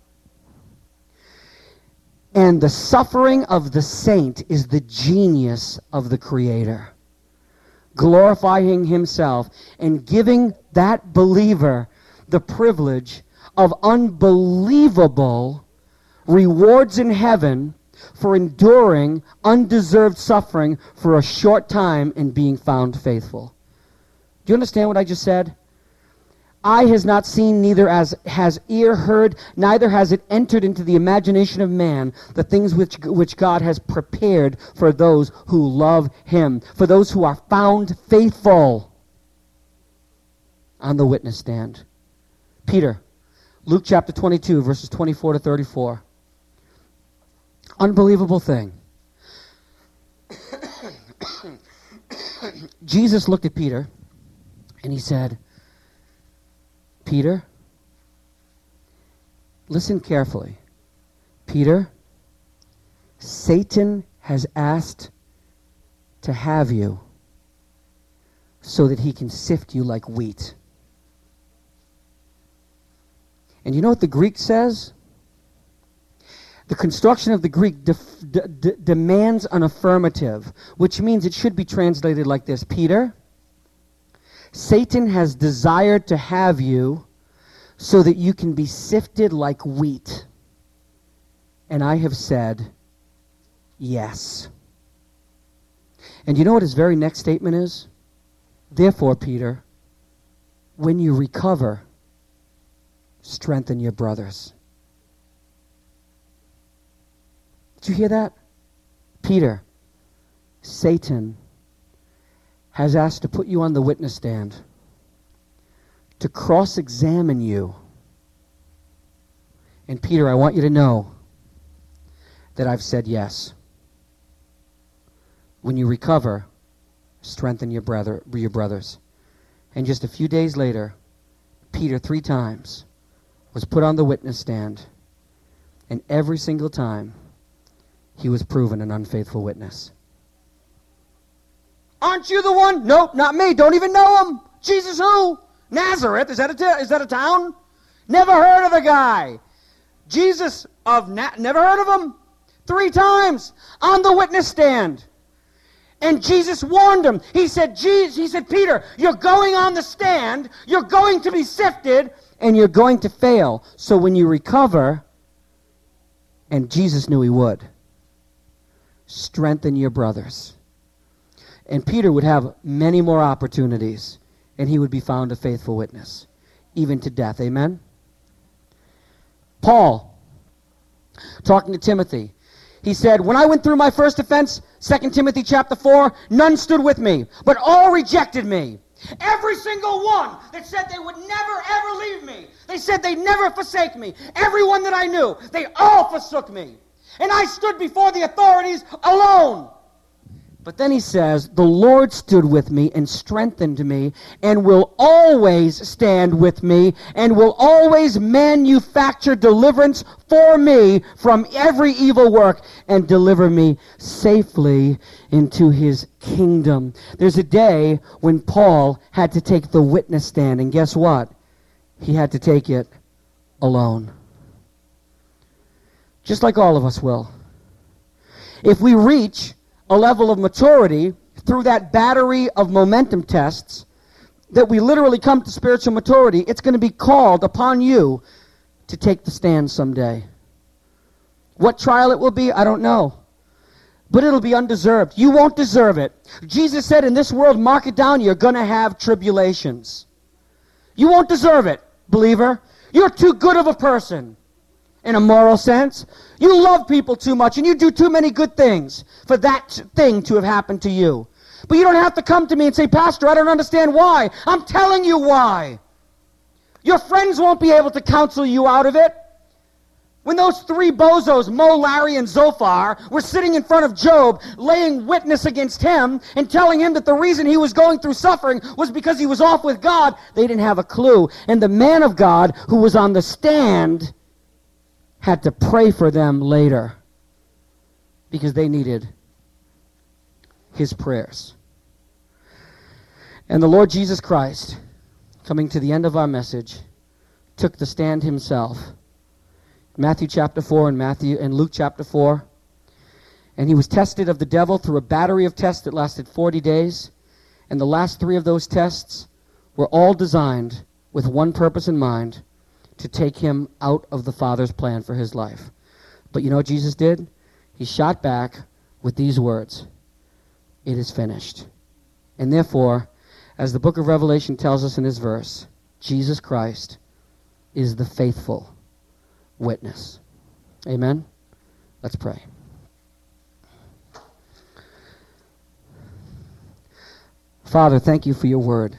And the suffering of the saint is the genius of the Creator, glorifying himself and giving that believer the privilege of unbelievable rewards in heaven for enduring undeserved suffering for a short time and being found faithful. Do you understand what I just said? Eye has not seen, neither as has ear heard, neither has it entered into the imagination of man, the things which, which God has prepared for those who love him, for those who are found faithful on the witness stand. Peter, Luke chapter twenty-two, verses twenty-four to thirty-four. Unbelievable thing. Jesus looked at Peter and he said, Peter, listen carefully. Peter, Satan has asked to have you so that he can sift you like wheat. And you know what the Greek says? The construction of the Greek def- d- d- demands an affirmative, which means it should be translated like this. Peter, Satan has desired to have you so that you can be sifted like wheat. And I have said, yes. And you know what his very next statement is? Therefore, Peter, when you recover, strengthen your brothers. Did you hear that? Peter, Satan has asked to put you on the witness stand, to cross-examine you. And Peter, I want you to know that I've said yes. When you recover, strengthen your brother, your brothers. And just a few days later, Peter three times was put on the witness stand, and every single time he was proven an unfaithful witness. Aren't you the one? Nope, not me. Don't even know him. Jesus who? Nazareth. Is that a, t- is that a town? Never heard of the guy. Jesus of Na- never heard of him? Three times on the witness stand. And Jesus warned him. He said, Jesus, he said, Peter, you're going on the stand, you're going to be sifted, and you're going to fail. So when you recover, and Jesus knew he would, strengthen your brothers. And Peter would have many more opportunities, and he would be found a faithful witness, even to death. Amen? Paul, talking to Timothy, he said, when I went through my first offense, Second Timothy chapter four, none stood with me, but all rejected me. Every single one that said they would never, ever leave me. They said they'd never forsake me. Everyone that I knew, they all forsook me. And I stood before the authorities alone. But then he says, the Lord stood with me and strengthened me and will always stand with me and will always manufacture deliverance for me from every evil work and deliver me safely into his kingdom. There's a day when Paul had to take the witness stand, and guess what? He had to take it alone. Just like all of us will. If we reach a level of maturity through that battery of momentum tests that we literally come to spiritual maturity, it's going to be called upon you to take the stand someday. What trial it will be, I don't know. But it'll be undeserved. You won't deserve it. Jesus said, in this world, mark it down, you're going to have tribulations. You won't deserve it, believer. You're too good of a person in a moral sense. You love people too much, and you do too many good things for that thing to have happened to you. But you don't have to come to me and say, Pastor, I don't understand why. I'm telling you why. Your friends won't be able to counsel you out of it. When those three bozos, Mo, Larry, and Zophar, were sitting in front of Job, laying witness against him and telling him that the reason he was going through suffering was because he was off with God, they didn't have a clue. And the man of God who was on the stand had to pray for them later because they needed his prayers. And the Lord Jesus Christ, coming to the end of our message, took the stand himself. Matthew chapter four and Matthew and Luke chapter four. And he was tested of the devil through a battery of tests that lasted forty days. And the last three of those tests were all designed with one purpose in mind, to take him out of the Father's plan for his life. But you know what Jesus did? He shot back with these words, it is finished. And therefore, as the book of Revelation tells us in this verse, Jesus Christ is the faithful witness. Amen? Let's pray. Father, thank you for your word.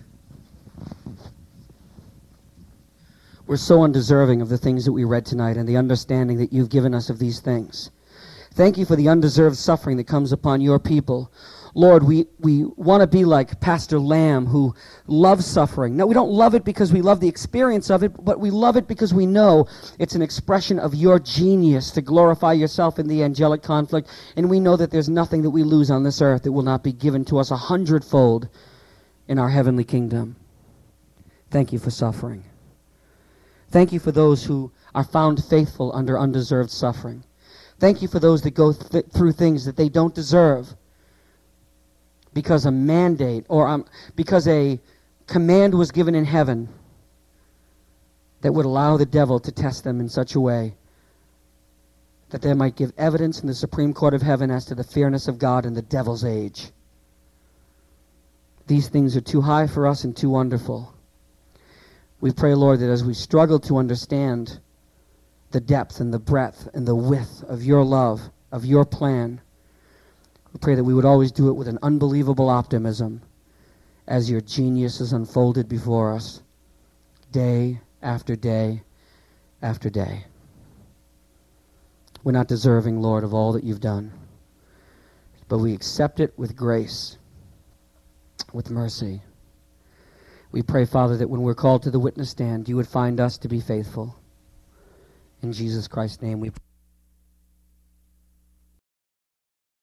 We're so undeserving of the things that we read tonight and the understanding that you've given us of these things. Thank you for the undeserved suffering that comes upon your people. Lord, we, we want to be like Pastor Lamb, who loves suffering. No, we don't love it because we love the experience of it, but we love it because we know it's an expression of your genius to glorify yourself in the angelic conflict, and we know that there's nothing that we lose on this earth that will not be given to us a hundredfold in our heavenly kingdom. Thank you for suffering. Thank you for those who are found faithful under undeserved suffering. Thank you for those that go th- through things that they don't deserve because a mandate or um, because a command was given in heaven that would allow the devil to test them in such a way that they might give evidence in the Supreme Court of heaven as to the fairness of God in the devil's age. These things are too high for us and too wonderful. We pray, Lord, that as we struggle to understand the depth and the breadth and the width of your love, of your plan, we pray that we would always do it with an unbelievable optimism as your genius is unfolded before us day after day after day. We're not deserving, Lord, of all that you've done, but we accept it with grace, with mercy. We pray, Father, that when we're called to the witness stand, you would find us to be faithful. In Jesus Christ's name we pray.